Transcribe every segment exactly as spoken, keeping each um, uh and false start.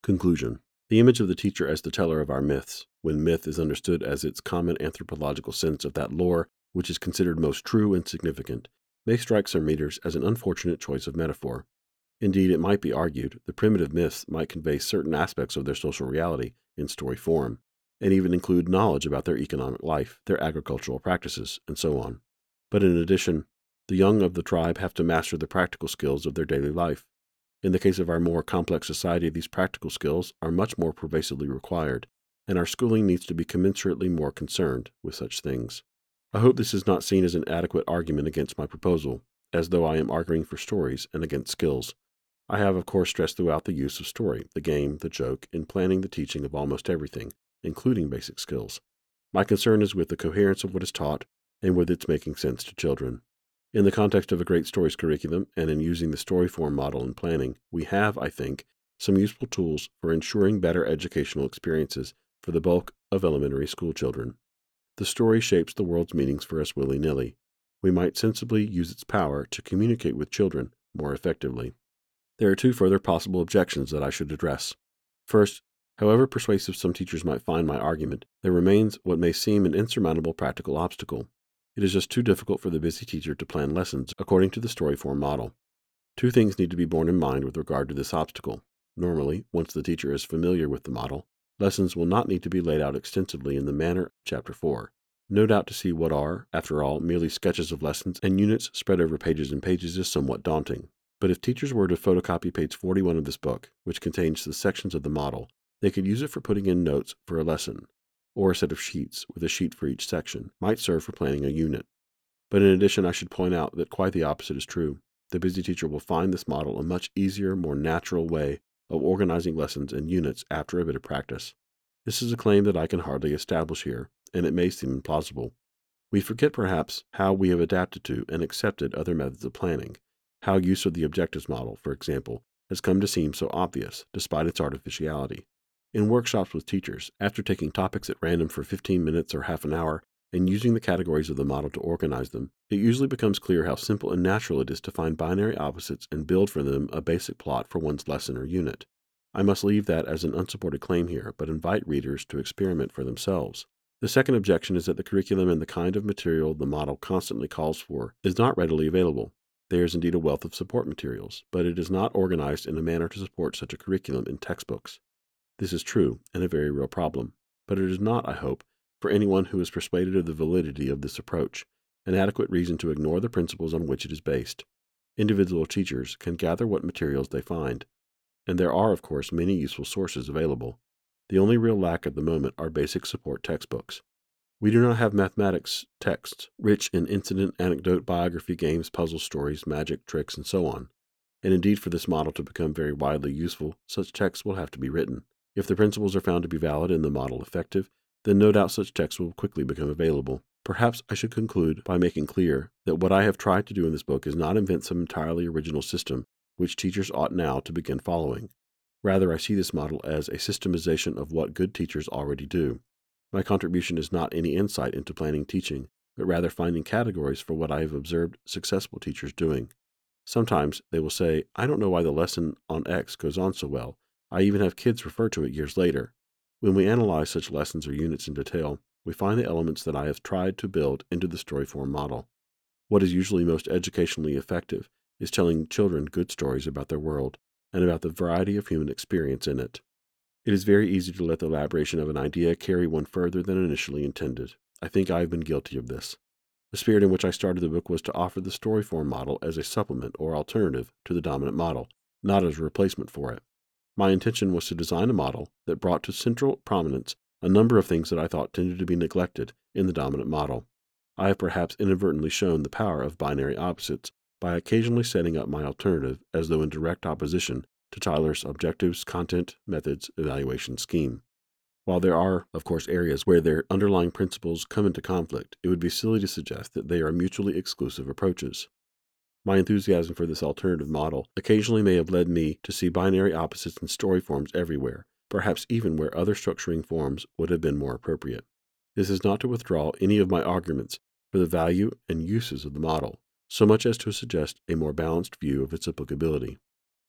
Conclusion. The image of the teacher as the teller of our myths, when myth is understood as its common anthropological sense of that lore which is considered most true and significant, may strike some readers as an unfortunate choice of metaphor. Indeed, it might be argued, the primitive myths might convey certain aspects of their social reality in story form, and even include knowledge about their economic life, their agricultural practices, and so on. But in addition, the young of the tribe have to master the practical skills of their daily life. In the case of our more complex society, these practical skills are much more pervasively required, and our schooling needs to be commensurately more concerned with such things. I hope this is not seen as an adequate argument against my proposal, as though I am arguing for stories and against skills. I have, of course, stressed throughout the use of story, the game, the joke, in planning the teaching of almost everything, including basic skills. My concern is with the coherence of what is taught and with its making sense to children. In the context of a great stories curriculum and in using the story form model in planning, we have, I think, some useful tools for ensuring better educational experiences for the bulk of elementary school children. The story shapes the world's meanings for us willy-nilly. We might sensibly use its power to communicate with children more effectively. There are two further possible objections that I should address. First, however persuasive some teachers might find my argument, there remains what may seem an insurmountable practical obstacle. It is just too difficult for the busy teacher to plan lessons according to the story form model. Two things need to be borne in mind with regard to this obstacle. Normally, once the teacher is familiar with the model, lessons will not need to be laid out extensively in the manner of Chapter four. No doubt to see what are, after all, merely sketches of lessons and units spread over pages and pages is somewhat daunting. But if teachers were to photocopy page forty-one of this book, which contains the sections of the model, they could use it for putting in notes for a lesson, or a set of sheets with a sheet for each section, might serve for planning a unit. But in addition, I should point out that quite the opposite is true. The busy teacher will find this model a much easier, more natural way of organizing lessons and units after a bit of practice. This is a claim that I can hardly establish here, and it may seem implausible. We forget perhaps how we have adapted to and accepted other methods of planning, how use of the objectives model, for example, has come to seem so obvious, despite its artificiality. In workshops with teachers, after taking topics at random for fifteen minutes or half an hour and using the categories of the model to organize them, it usually becomes clear how simple and natural it is to find binary opposites and build from them a basic plot for one's lesson or unit. I must leave that as an unsupported claim here, but invite readers to experiment for themselves. The second objection is that the curriculum and the kind of material the model constantly calls for is not readily available. There is indeed a wealth of support materials, but it is not organized in a manner to support such a curriculum in textbooks. This is true, and a very real problem, but it is not, I hope, for anyone who is persuaded of the validity of this approach, an adequate reason to ignore the principles on which it is based. Individual teachers can gather what materials they find, and there are, of course, many useful sources available. The only real lack at the moment are basic support textbooks. We do not have mathematics texts, rich in incident, anecdote, biography, games, puzzle stories, magic, tricks, and so on. And indeed, for this model to become very widely useful, such texts will have to be written. If the principles are found to be valid and the model effective, then no doubt such texts will quickly become available. Perhaps I should conclude by making clear that what I have tried to do in this book is not invent some entirely original system which teachers ought now to begin following. Rather, I see this model as a systemization of what good teachers already do. My contribution is not any insight into planning teaching, but rather finding categories for what I have observed successful teachers doing. Sometimes they will say, I don't know why the lesson on X goes on so well. I even have kids refer to it years later. When we analyze such lessons or units in detail, we find the elements that I have tried to build into the story form model. What is usually most educationally effective is telling children good stories about their world and about the variety of human experience in it. It is very easy to let the elaboration of an idea carry one further than initially intended. I think I have been guilty of this. The spirit in which I started the book was to offer the story form model as a supplement or alternative to the dominant model, not as a replacement for it. My intention was to design a model that brought to central prominence a number of things that I thought tended to be neglected in the dominant model. I have perhaps inadvertently shown the power of binary opposites by occasionally setting up my alternative as though in direct opposition to Tyler's objectives, content, methods, evaluation scheme. While there are, of course, areas where their underlying principles come into conflict, it would be silly to suggest that they are mutually exclusive approaches. My enthusiasm for this alternative model occasionally may have led me to see binary opposites in story forms everywhere, perhaps even where other structuring forms would have been more appropriate. This is not to withdraw any of my arguments for the value and uses of the model, so much as to suggest a more balanced view of its applicability.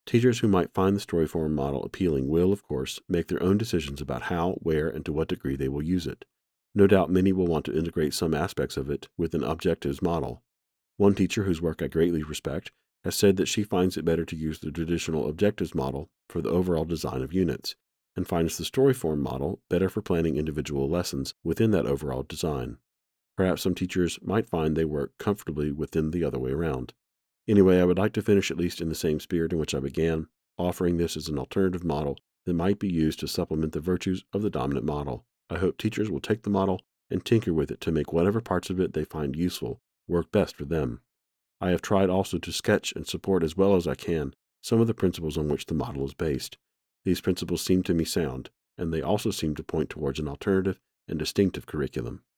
Teachers who might find the Storyform model appealing will, of course, make their own decisions about how, where, and to what degree they will use it. No doubt many will want to integrate some aspects of it with an objectives model. One teacher whose work I greatly respect has said that she finds it better to use the traditional objectives model for the overall design of units, and finds the Storyform model better for planning individual lessons within that overall design. Perhaps some teachers might find they work comfortably within the other way around. Anyway, I would like to finish at least in the same spirit in which I began, offering this as an alternative model that might be used to supplement the virtues of the dominant model. I hope teachers will take the model and tinker with it to make whatever parts of it they find useful work best for them. I have tried also to sketch and support as well as I can some of the principles on which the model is based. These principles seem to me sound, and they also seem to point towards an alternative and distinctive curriculum.